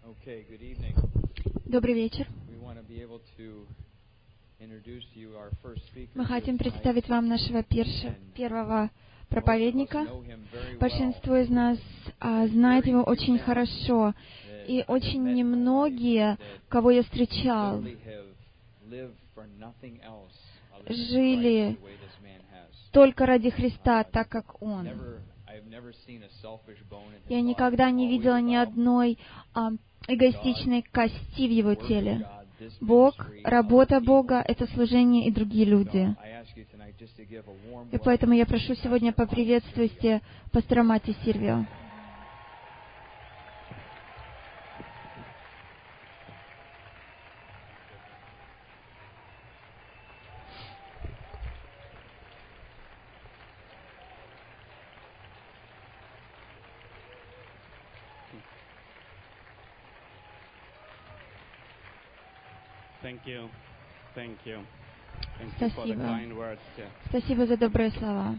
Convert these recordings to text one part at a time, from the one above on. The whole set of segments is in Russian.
Okay, good evening. Добрый вечер. We want to be able to introduce you our first speaker Мы here хотим tonight. представить вам нашего первого проповедника. Most of us know him very well. Большинство из нас знает его очень хорошо. И очень немногие, кого я встречал, жили только ради Христа, так как он. Я никогда не видела ни одной эгоистичной кости в его теле. Бог, работа Бога — это служение и другие люди. И поэтому я прошу сегодня поприветствуйте пастора Мати Сильвио. Спасибо. Спасибо за добрые слова.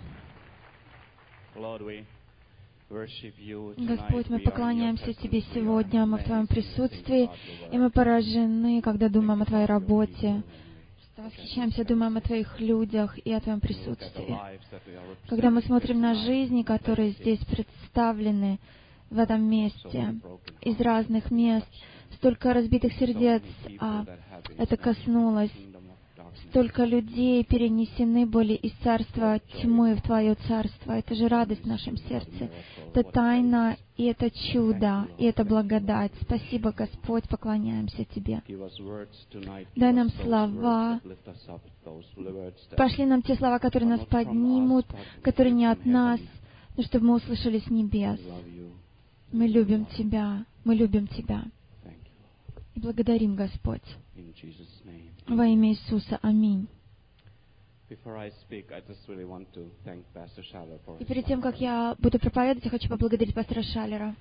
Господь, мы поклоняемся Тебе сегодня, мы в Твоем присутствии, и мы поражены, когда думаем о Твоей работе, восхищаемся, думаем о Твоих людях и о Твоем присутствии. Когда мы смотрим на жизни, которые здесь представлены в этом месте, из разных мест, столько разбитых сердец это коснулось, столько людей перенесены были из царства тьмы в Твое царство. Это же радость в нашем сердце. Это тайна, и это чудо, и это благодать. Спасибо, Господь, поклоняемся Тебе. Дай нам слова. Пошли нам те слова, которые нас поднимут, которые не от нас, но чтобы мы услышали с небес. Мы любим Тебя, мы любим Тебя. И благодарим, Господь. Во имя Иисуса. Аминь. И перед тем, как я буду проповедовать, я хочу поблагодарить пастора Шалера.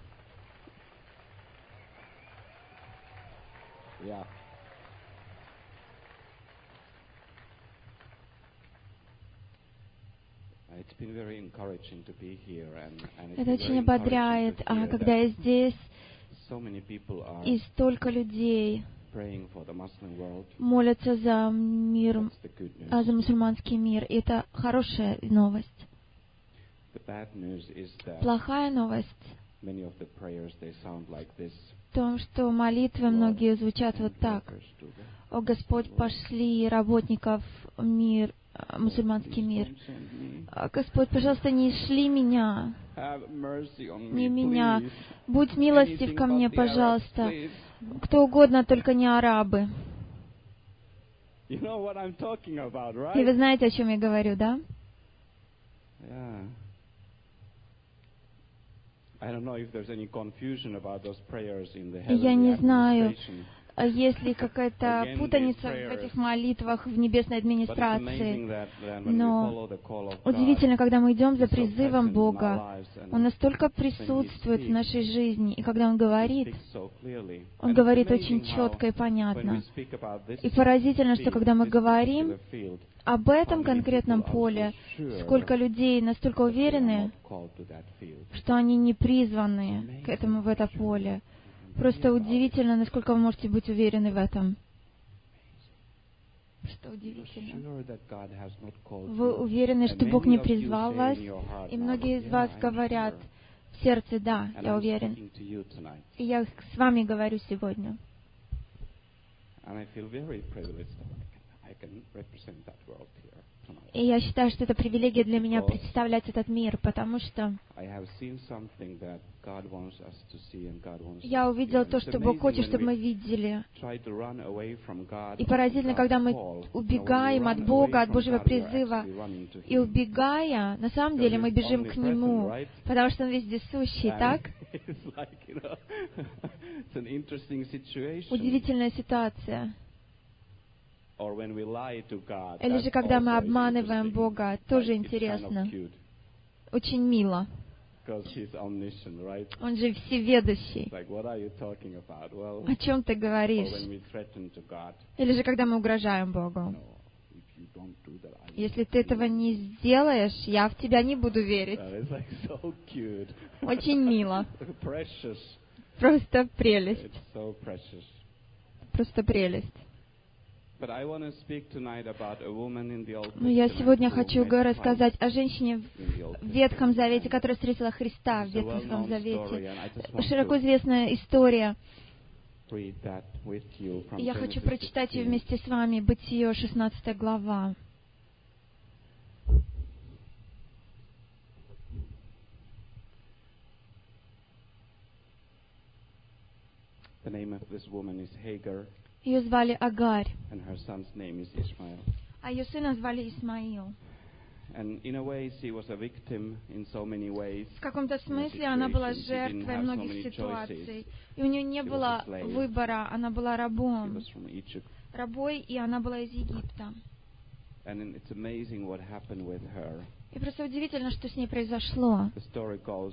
Это очень ободряет, когда я здесь, и столько людей молятся за мир, за мусульманский мир. И это хорошая новость. Плохая новость в том, что молитвы многие звучат вот так: «О Господь, пошли работников в мир, мусульманский мир. Господь, пожалуйста, не шли меня, не меня. Будь милостив ко мне, пожалуйста. Кто угодно, только не арабы». И вы знаете, о чем я говорю, да? Я не знаю, есть ли какая-то путаница в этих молитвах в небесной администрации, но удивительно, когда мы идем за призывом Бога, Он настолько присутствует в нашей жизни, и когда Он говорит очень четко и понятно. И поразительно, что когда мы говорим об этом конкретном поле, сколько людей настолько уверены, что они не призваны к этому в это поле. Просто удивительно, насколько вы можете быть уверены в этом. Что удивительно. Вы уверены, что Бог не призвал вас, и многие из вас говорят в сердце: «Да, я уверен». И я с вами говорю сегодня. И я считаю, что это привилегия для меня представлять этот мир, потому что я увидел то, что Бог хочет, чтобы мы видели. И поразительно, когда мы убегаем от Бога, от Божьего призыва, и убегая, на самом деле мы бежим к Нему, потому что Он вездесущий, так? Удивительная ситуация. Или же, когда мы обманываем Бога, тоже интересно. Очень мило. Он же всеведущий. О чем ты говоришь? Или же, когда мы угрожаем Богу. Если ты этого не сделаешь, я в тебя не буду верить. Очень мило. Просто прелесть. It's so precious. Просто прелесть. But I want to speak tonight about a woman in the Old Но я Testament сегодня who хочу met рассказать Christ о женщине in the Old в Ветхом Testament. Завете, которая встретила Христа в It's a Ветхом well-known story, Завете. and I just want Широко to известная история. read that with you from И я хочу Genesis прочитать ее 16. вместе с вами. Бытие, 16 глава. The name of this woman is Hagar, Ее звали Агарь, and her son's name is Ishmael. а ее сына звали Исмаил. And in a way, she was a victim in so many ways. В каком-то смысле она была жертвой многих ситуаций. И у нее не было выбора, она была She рабом. was from Egypt. Рабой, и она была из Египта. And it's amazing what happened with her. И просто удивительно, что с ней произошло. The story goes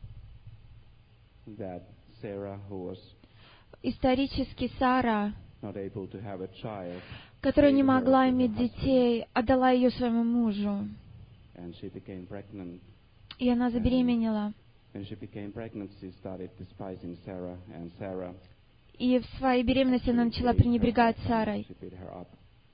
that Sarah, who was Исторически Сара, not able to have a child, которая не gave her могла to her иметь husband, детей, отдала ее своему мужу. and she became pregnant. И она забеременела. When she became pregnant, she started despising Sarah, and Sarah И в своей беременности она начала actually gave her пренебрегать husband. Сарой. She beat her up.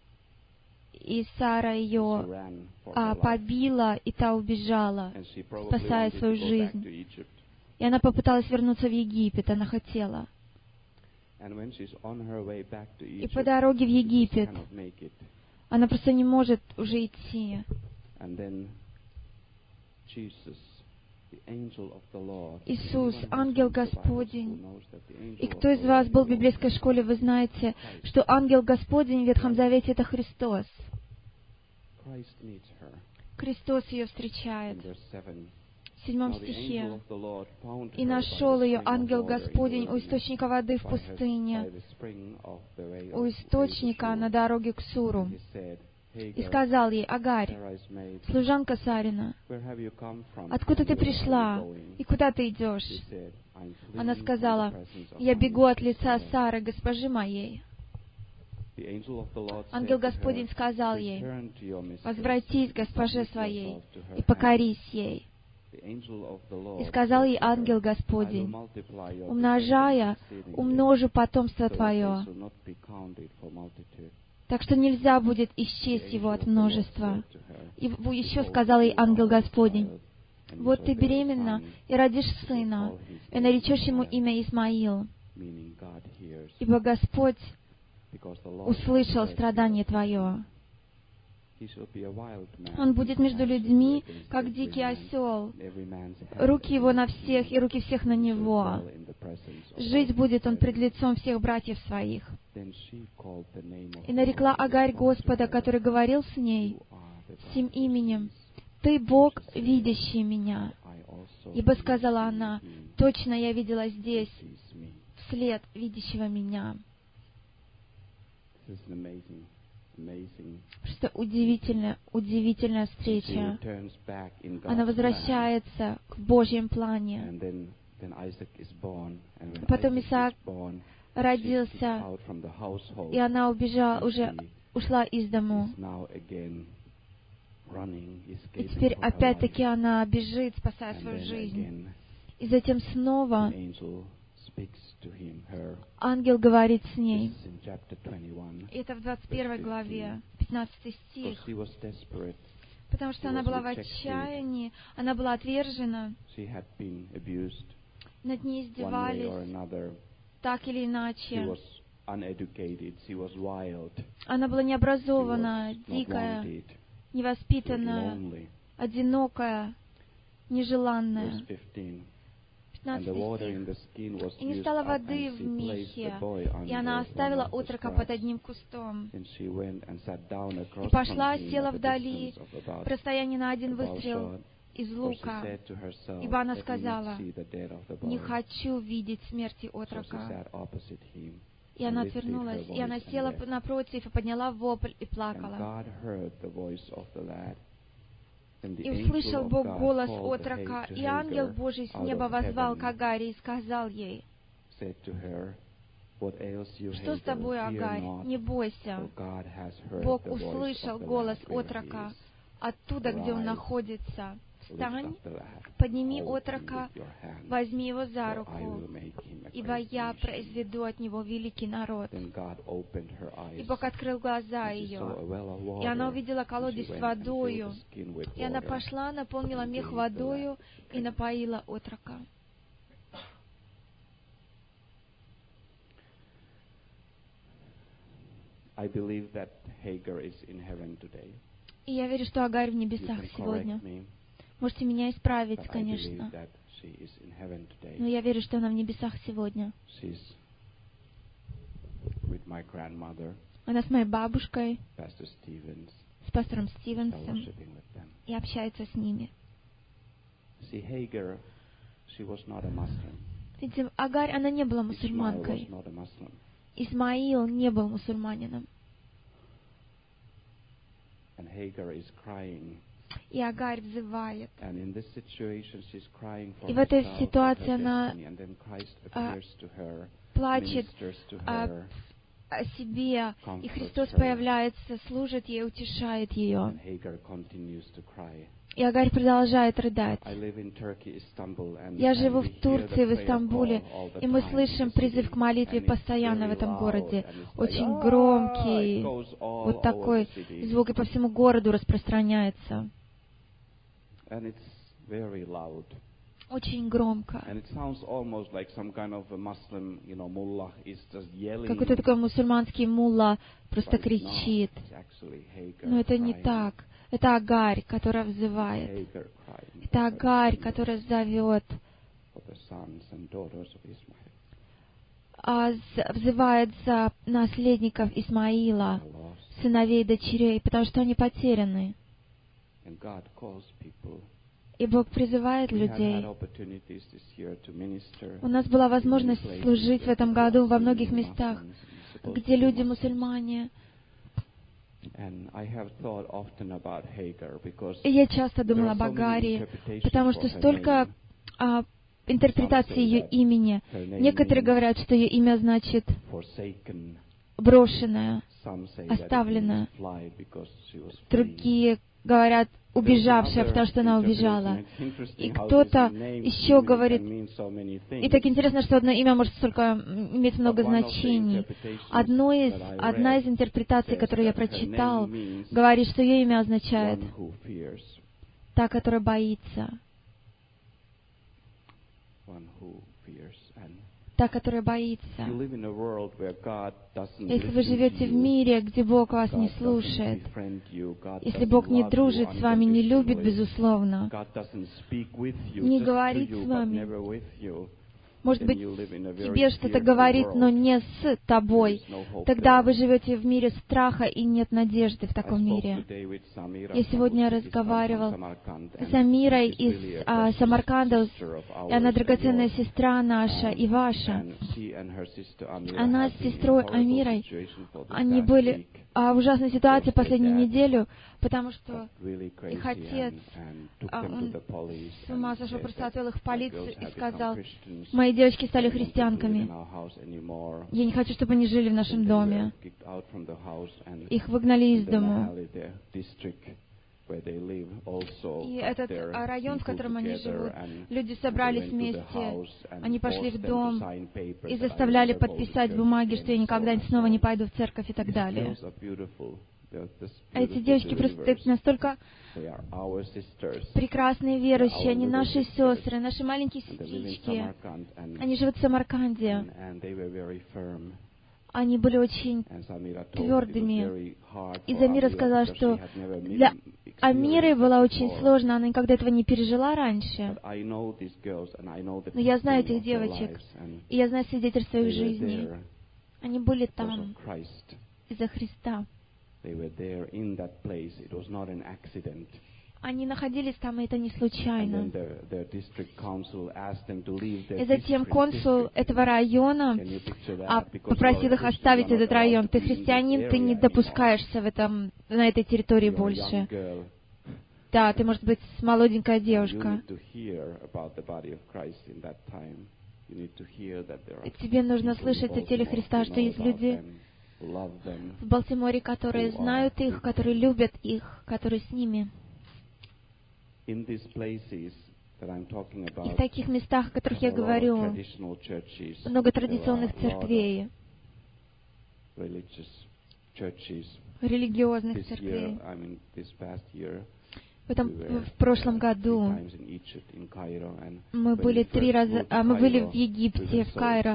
И Сара She ее ran for her life, побила, и та убежала. and she probably спасая wanted to свою go back жизнь. to Egypt. И она попыталась вернуться в Египет, она хотела. And when she's on her way back to И Egypt, по дороге в she just Египет cannot make it. она просто не может уже идти. And then Jesus, the angel of the Lord. Иисус, Anyone who's ангел been to Bible school Господень. knows that the angel И of кто the из вас Lord был в is the библейской школе, вы знаете, что ангел Господень в Ветхом Завете — это Христос. Christ meets her Христос ее in встречает. verse 7. В 7 Now the angel стихе. of the Lord found И her by нашел the ее spring of ангел water in the Господень у wilderness, источника воды в by пустыне, the spring of the way у of источника Shur. на дороге к And Суру. he said, И Hagar, сказал ей: Агарь, Sarah's maid, служанка Сарина, where have you come from? откуда and ты where are you пришла going? и куда ты идешь? She said, I'm fleeing Она from the сказала: presence of я my бегу от mistress лица Sarah. Сары, госпожи моей. The angel of the Lord Ангел said to her, Господень сказал ей: Return to your mistress, возвратись к госпоже submit своей yourself to her и hand. покорись ей. The angel of the Lord И сказал said ей to her, ангел I will Господень: multiply your умножая, descendants exceedingly, умножу потомство so that they твое, shall not be counted for multitude. так что нельзя будет The исчесть angel его of от the Lord множества. said to her, И еще Behold, сказал ей you ангел are with Господень: child, and you вот shall ты bear a беременна son, и родишь you shall сына, call his и name наречешь ему Ismael, имя Исмаил, meaning God hears, ибо Господь because the Lord услышал has heard страдание your твое. prayer. He shall be a wild man, Он будет между anxious людьми, against как every дикий man, осел. every man's hand Руки его на against всех, him. и руки всех на He shall него. dwell in the presence of Жить all будет his он пред brethren. лицом всех братьев своих. Then she called the name of И the нарекла Lord who Агарь spoke to Господа, her, который говорил с ней You are the сим God who именем: sees. «Ты Бог, видящий меня». I also Ибо have сказала seen она: him «Точно я видела who здесь sees me». след видящего меня». This is an amazing. Просто удивительная She встреча. returns back in Она God's plan. возвращается в Божьем плане. And then Isaac is born. And when Потом Isaac Исаак is born, she родился, gets out from the household, и она убежала, and уже she ушла из дому. is now again running, И escaping теперь for her опять-таки life. она бежит, спасая And свою then жизнь. again, И затем снова an angel speaks to her. ангел говорит с This ней. is in chapter 21. И это в 21 главе, 15 Because стих. she was desperate. Потому что she она was была в rejected. отчаянии, она была отвержена, She had been abused над ней one way or издевались, another. так или She иначе. was uneducated. She was wild. Она была She was необразованная, not дикая, wanted. She was невоспитанная, lonely. одинокая, нежеланная. Verse 15. And 15 the water стих. in the skin was И не used стало up, воды and в she placed the мехе, boy и она under one оставила of the отрока под straps. одним кустом. And she went and sat down across И пошла, from him села at a вдали, distance of about в расстоянии на один a bow выстрел shot. из For she лука, said to herself, ибо она "Let me not сказала: see the death of the не boy." хочу видеть смерти So she отрока. sat opposite him. И and она lifted her отвернулась, и она voice and села wept. напротив и подняла вопль и And плакала. God heard the voice of the lad. And the И angel услышал of Бог God голос called отрока, to и ангел Hagar Божий с out неба of воззвал heaven, к Агаре и сказал ей: said to her, "What ails you, что с Hagar? тобой, Fear Агарь, not, не for бойся. God has heard Бог the voice услышал of the голос lad where he отрока is. оттуда, где он Arise, находится. встань, the lad, подними hold him отрока, with your hand, возьми его за for I руку, will make him a ибо great я nation." произведу от него великий народ. Then God opened her eyes, И Бог открыл глаза and she ее, saw a well of и она water, увидела and she колодец с went and filled водою, the skin with и она water. пошла, наполнила and мех gave the водою lad to и drink. напоила отрока. I believe that Hagar is in heaven today. И я верю, что Агарь в You небесах can сегодня. correct me, Можете меня исправить, but I believe конечно, that she is in heaven но today. я верю, что она в небесах сегодня. She's with my grandmother, Она с моей бабушкой, Pastor Stevens, с пастором Стивенсом, fellowshipping with them. и общается с ними. See, Hagar, she was not a Muslim. Видите, Агарь, она не была Ishmael was мусульманкой. not a Muslim. Исмаил не был мусульманином. And Hagar is crying. И Агарь взывает. And in this situation, she's crying for И в этой herself, ситуации for her она destiny. And then Christ appears to her, плачет ministers to о her, себе, и comforts Христос her. появляется, служит ей, утешает ее. And Hagar continues to cry. И Агарь продолжает рыдать. I live in Turkey, Istanbul, and Я живу we в hear the Турции, в prayer Истамбуле, call all the и мы time слышим in the призыв city. к молитве And it's постоянно в very этом loud, городе. and it's like, Очень it громкий, goes all вот over такой the city. звук, и по всему городу распространяется. And it's very loud. Очень громко. And it sounds almost like some kind of a Muslim, mullah is just yelling. Какой-то такой мусульманский мулла просто But it's not. кричит. It's actually Hagar Но это не crying. так. Это Агарь, которая взывает. Hagar crying Это Агарь, которая зовет, for the sons and daughters of Ismail. взывает за наследников Исмаила, They are lost. сыновей и дочерей, потому что они потеряны. And God calls people. И Бог призывает We have людей. had opportunities this year to minister У нас была in many возможность places служить в where этом people году are во многих saying местах, Muslims, supposed где to be люди Muslims. мусульмане. And I have thought often about Hagar because И я часто there думала are об so many Агаре, interpretations потому for что her столько name. интерпретаций ее имени. Her name Некоторые means говорят, что ее имя значит forsaken. брошенная, Some say that it оставленная. means fly because she was fleeing. Другие говорят убежавшая, потому что она убежала. И кто-то еще говорит, и так интересно, что одно имя может столько иметь много значений. Одна из интерпретаций, которую я прочитал, говорит, что ее имя означает та, которая боится. Та, которая боится. Если вы живете в мире, где Бог вас не слушает, если Бог не дружит с вами, не любит, безусловно, не говорит с вами, может быть, тебе что-то говорит, но не с тобой, тогда вы живете в мире страха и нет надежды в таком мире. Я сегодня разговаривал с Амирой из Самарканда, и она драгоценная сестра наша и ваша. Она с сестрой Амирой, они были в ужасной ситуации последнюю неделю, потому что их отец, он с ума сошел, просто отвел их в полицию и сказал: «Мои девочки стали христианками. Я не хочу, чтобы они жили в нашем доме». Их выгнали из дому. И этот район, в котором они живут, люди собрались вместе, они пошли в дом и заставляли подписать бумаги, что я никогда снова не пойду в церковь и так далее. Эти девочки просто настолько прекрасные верующие, они наши сестры, наши маленькие сестрички. Они живут в Самарканде. Они были очень твердыми. И Замира сказала, что для Амиры было очень сложно, она никогда этого не пережила раньше. Но я знаю этих девочек, и я знаю свидетельства их жизни. Они были там из-за Христа. Они находились там, и это не случайно. И затем консул этого района попросил их оставить этот район. Ты христианин, ты не допускаешься на этой территории больше. Да, ты, может быть, молоденькая девушка. И тебе нужно слышать о теле Христа, что есть люди в Балтиморе, которые знают их, которые любят их, которые с ними. In these places that I'm talking И в about, таких местах, о которых я there are a lot of говорю, traditional churches. много There are традиционных a lot of церквей, religious churches. религиозных This церквей. year, I mean, this past year, В прошлом году мы были мы были в Египте, в Каиро.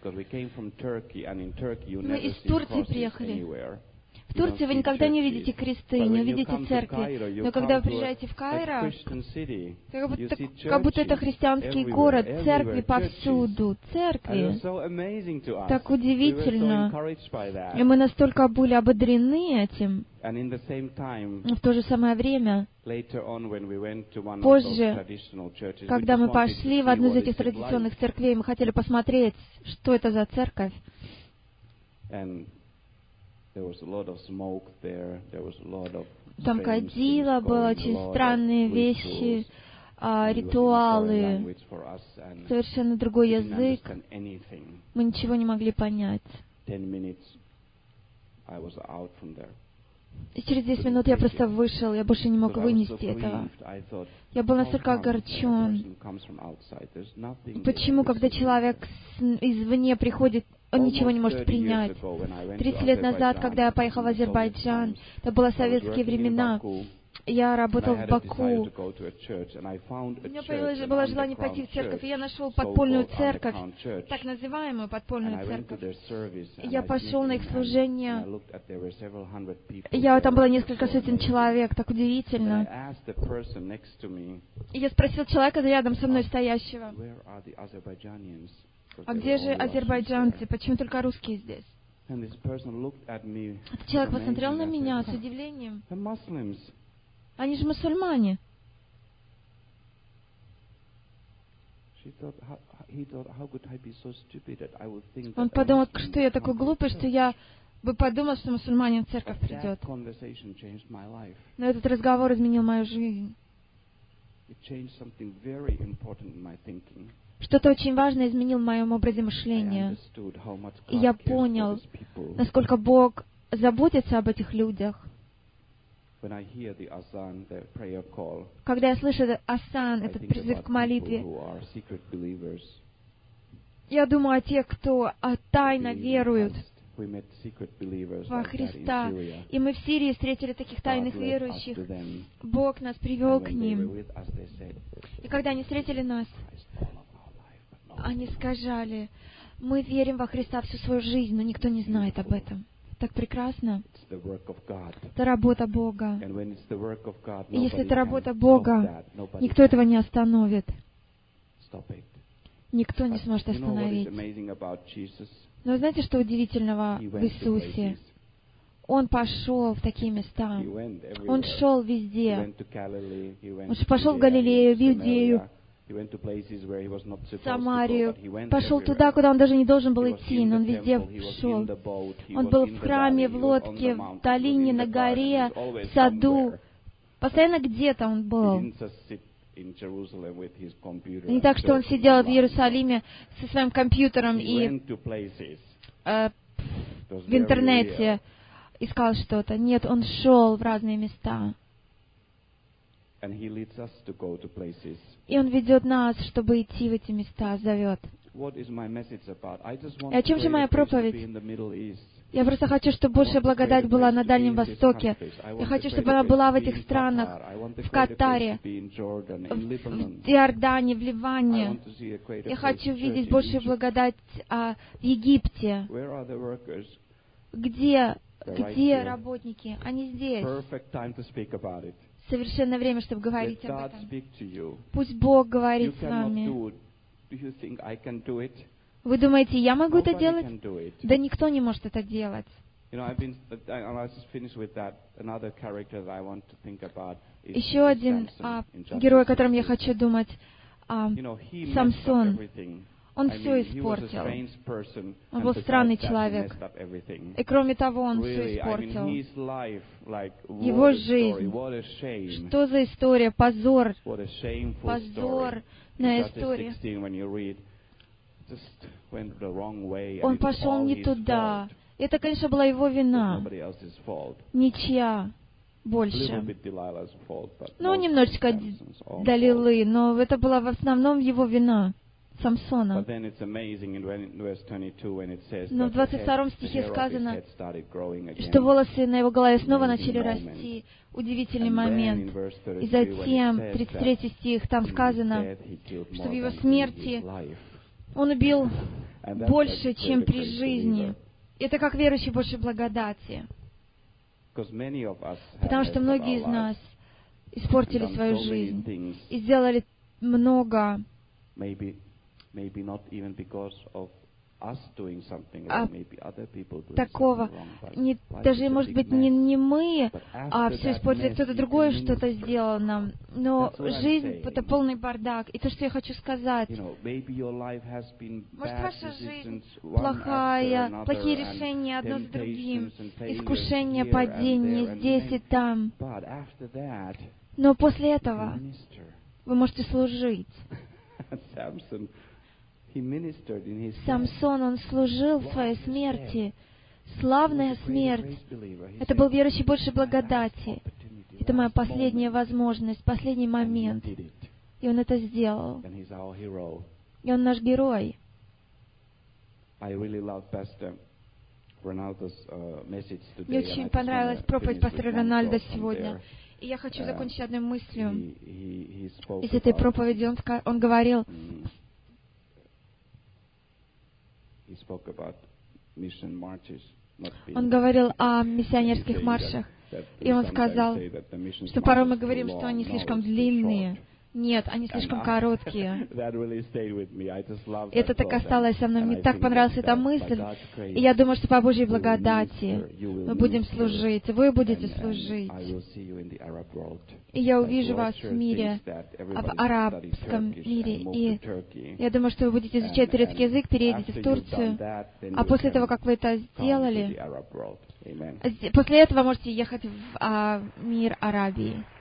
Мы из Турции приехали. В Турции вы никогда не видите кресты, не увидите церкви. Но когда вы приезжаете в Каиро, как будто это христианский город, церкви повсюду, церкви. Так удивительно. И мы настолько были ободрены этим. Но в то же самое время, позже, когда мы пошли в одну из этих традиционных церквей, мы хотели посмотреть, что это за церковь. Там кадило, было очень странные вещи, ритуалы, совершенно другой язык. Мы ничего не могли понять. И через 10 минут я просто вышел, я больше не мог вынести этого. Я был настолько огорчен. Почему, когда человек извне приходит, он ничего не может принять? 30 лет назад, когда я поехал в Азербайджан, это было советские времена, я работал в Баку. У меня было желание пойти в церковь, и я нашел подпольную церковь, так называемую подпольную церковь. Я пошел на их служение. Там было несколько сотен человек, так удивительно. И я спросил человека рядом со мной стоящего: а где же азербайджанцы? Почему только русские здесь? Этот человек посмотрел на меня с удивлением. Они же мусульмане. Он подумал, что я такой глупый, что я бы подумал, что мусульманин в церковь придет. Но этот разговор изменил мою жизнь. Что-то очень важное изменил в моем образе мышления. И я понял, насколько Бог заботится об этих людях. Когда я слышу этот асан, этот призыв к молитве, я думаю о тех, кто тайно веруют во Христа. И мы в Сирии встретили таких тайных верующих. Бог нас привел к ним. И когда они встретили нас, они сказали: мы верим во Христа всю свою жизнь, но никто не знает об этом. Так прекрасно. Это работа Бога. И если это работа Бога, никто этого не остановит. Никто не сможет остановить. Но знаете, что удивительного в Иисусе? Он пошел в такие места. Он шел везде. Он пошел в Галилею, в Иудею, в Самарию, пошел туда, куда он даже не должен был идти, но он везде шел. Он был в храме, в лодке, в долине, на горе, в саду. Постоянно где-то он был. Не так, что он сидел в Иерусалиме со своим компьютером и в интернете искал что-то. Нет, он шел в разные места. И Он ведет нас, чтобы идти в эти места, зовет. И о чем же моя проповедь? Я просто хочу, чтобы большая благодать была на Дальнем Востоке. Я хочу, чтобы она была в этих странах, в Катаре, в Иордании, в Ливане. Я хочу видеть большую благодать в Египте. Где работники? Они здесь. Совершенное время, чтобы говорить об этом. Пусть Бог говорит с вами. Вы думаете, я могу это делать? Да никто не может это делать. Еще один герой, о котором я хочу думать, Самсон. Он все испортил. Он был странный человек. И кроме того, он все испортил. Его жизнь. Что за история? Позор. Позорная история. Он пошел не туда. Это, конечно, была его вина. Ничья. больше. bit Delilah's fault, but Ну, most немножечко Samson's own fault. Далилы, но это была в основном его вина, Самсона. But then it's amazing in verse 22 when it says Но в that the 22 hair стихе of his сказано, head started growing again. что волосы на его голове снова начали Amazing расти. Удивительный And then момент. in verse И 33 when затем, it says 33 стих, там that in his сказано, death he killed что more в его than in смерти his life. он убил And that's больше, like чем the при great жизни. believer. Это как верующий больше благодати. Because many of us have Потому что messed up многие our из нас lives испортили and done свою so many жизнь things, и сделали много, maybe not even because of us doing something А wrong, maybe other people doing такого, something wrong. But не, life даже, is a может big быть, mess. не мы, But а after все that использует mess, кто-то you другой, can что-то minister. сделал нам. Но That's what I'm жизнь saying. — это полный бардак. И то, что я хочу сказать, You know, maybe your life has been может, bad ваша жизнь decisions, one after плохая, another, плохие and решения одно за другим, temptations and failures искушения, here and падения there and здесь и many. там. But after that, Но после you этого can minister. вы можете служить. Samson, he ministered in his death. Самсон, он служил в своей смерти. Славная смерть. Это был верующий больше благодати. Это моя последняя возможность, последний момент. И он это сделал. И он наш герой. Мне очень понравилась проповедь пастора Рональда сегодня. И я хочу закончить одной мыслью. Из этой проповеди он говорил, о миссионерских маршах. И он сказал, что порой мы говорим, что они слишком длинные. Нет, они слишком короткие. Это так осталось со мной. Мне так понравилась эта мысль. И я думаю, что по Божьей благодати мы будем служить. Вы будете служить. И я увижу вас в мире, в арабском мире. И я думаю, что вы будете изучать турецкий язык, переедете в Турцию. А после того, как вы это сделали, после этого можете ехать в мир Аравии.